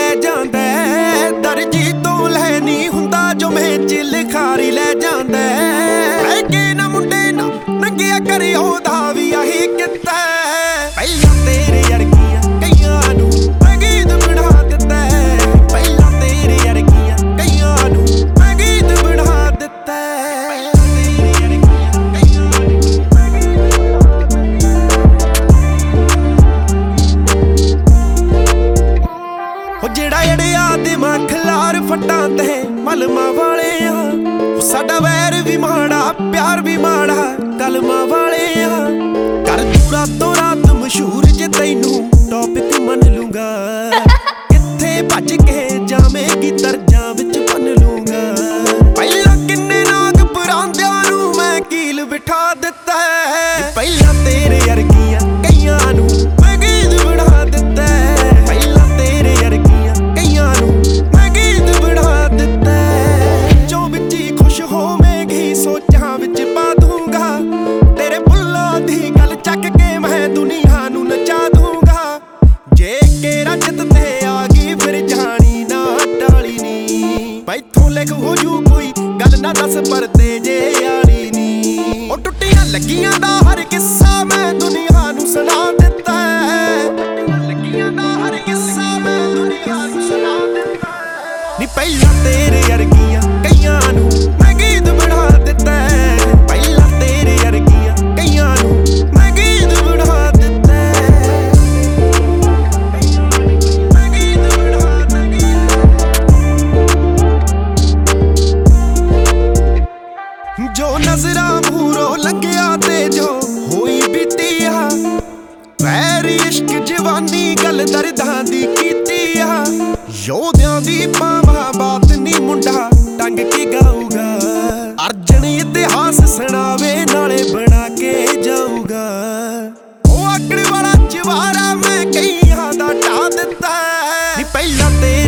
ਲੈ ਜਾਂਦਾ ਦਰਜੀ ਤੋਂ ਲੈ ਨਹੀਂ ਹੁੰਦਾ ਜੋ ਮੇਚ ਲਿਖਾਰੀ ਲੈ ਜਾਂਦਾ ਹੈ ਕਿ ਨਾ ਮੁੰਡੇ ਨਾ ਨੰਗਿਆ ਕਰੀ ਉਹਦਾ ਵੀ ਆਹੀ ਕੀਤਾ ਪਹਿਲਾਂ ਤੇਰੇ ਅਰਗੀਆਂ ਕਈਆਂ ਨੂੰ ਮੈਂ ਗੀਤ ਬਣਾ ਦਿੱਤਾ ਪਹਿਲਾਂ ਤੇਰੇ ਅਰਗੀਆਂ ਕਈਆਂ ਨੂੰ ਮੈਂ ਗੀਤ ਬਣਾ ਦਿੱਤਾ ਜਿਹੜਾ ਅੜਿਆ ਦਿਮਾਗ ਖਲਾਰ ਫੱਟਾਂ ਤੇ ਮਲਮਾਂ ਵਾਲੇ ਆ ਸਾਡਾ ਵੈਰ ਵੀ ਮਾੜਾ ਪਿਆਰ ਵੀ ਮਾੜਾ ਕਲਮਾਂ ਵਾਲੇ ਆ ਕਰ ਤੂੰ ਰਾਤੋਂ ਰਾਤ ਮਸ਼ਹੂਰ ਜੇ ਤੈਨੂੰ ਟੌਪਿਕ ਮੰਨ ਲੂੰਗਾ ਕਿੱਥੇ ਭੱਜ ਕੇ ਜਾਵੇਂਗੀ ਦਰਜਾਂ ਵਿੱਚ ਬੰਨ ਲੂੰਗਾ ਪਹਿਲਾਂ ਕਿੰਨੇ ਨਾਗ ਪਰਾਂਦਿਆਂ ਨੂੰ ਮੈਂ ਕੀਲ ਬਿਠਾ ਦਿੱਤਾ ਪਹਿਲਾਂ ਤੇਰੇ ਅਰਗੀਆਂ ਕਈਆਂ ਨੂੰ ਮੈਂ ਗੀਤ ਬਣਾ ਦਿੱਤਾ ਪਹਿਲਾਂ ਤੇਰੇ ਅਰਗੀਆਂ ਕਈਆਂ ਨੂੰ ਮੈਂ ਗੀਤ ਬਣਾ ਦਿੱਤਾ ਜੋ ਵਿੱਚ ਹੀ ਖੁਸ਼ ਹੋਵੇਂਗੀ ਸੋਚਾਂ ਵਿੱਚ ਪਾ ਦੂੰਗਾ ਤੇਰੇ ਬੁੱਲਾਂ ਦੀ ਗੱਲ ਚੱਕ ਕੇ ਮੈਂ ਦੁਨੀਆ ਨੂੰ ਨਚਾ ਦੂੰਗਾ ਜੇ ਕੇ ਰਜਤ ਤੇ ਆ ਗਈ ਫਿਰ ਜਾਣੀ ਨਾ ਟਾਲੀ ਨੀ ਮੈਥੋਂ ਲਿਖ ਹੋ ਜੂ ਕੋਈ ਗੱਲ ਨਾ ਦੱਸ ਪਰਦੇ ਜੇ ਆਲੀ ਨੀ ਉਹ ਟੁੱਟੀਆਂ ਲੱਗੀਆਂ ਦਾ ਹਰ ਕਿੱਸਾ ਮੈਂ ਦੁਨੀਆ ਨੂੰ ਸੁਣਾ ਦਿੱਤਾ ਲੱਗੀਆਂ ਦਾ ਹਰ ਕਿੱਸਾ ਮੈਂ ਦੁਨੀਆ ਨੂੰ ਸੁਣਾ ਦਿੱਤਾ ਨੀ ਪਹਿਲਾਂ ਤੇਰੇ ਅਰਗੀਆਂ ਕਈਆਂ ਨੂੰ ਮੈਂ ਗੀਤ ਬਣਾ ਦਿੱਤਾ ਪਹਿਲਾਂ ਤੇਰੇ ਅਰਗੀਆਂ ਕਈਆਂ ਨੂੰ ਮੈਂ ਗੀਤ ਬਣਾ ਦਿੱਤਾ ਮੈਂ ਗੀਤ ਬਣਾ ਜੋ ਨਜ਼ਰਾਂ ਮੂਹਰੋਂ ਲੰਘਿਆ ਤੇ ਜੋ ਹੋਈ ਬੀਤੀ ਆ ਵੈਰ ਇਸ਼ਕ ਜਵਾਨੀ ਗੱਲ ਦਰਦਾਂ ਦੀ ਕੀਤੀ ਆ ਯੋਧਿਆਂ ਦੀ ਪਾਵਾਂ ਬਾਤ ਨੀ ਮੁੰਡਾ ਟੰਗ ਕੇ ਗਾਊਗਾ ਅਰਜਨ ਇਤਿਹਾਸ ਸੁਣਾਵੇ ਨਾਲੇ ਬਣਾ ਕੇ ਜਾਊਗਾ ਉਹ ਆਕੜ ਵਾਲਾ ਚਵਾਰਾ ਮੈਂ ਕਈਆਂ ਦਾ ਢਾ ਦਿੱਤਾ ਨੀ ਪਹਿਲਾਂ ਤੇ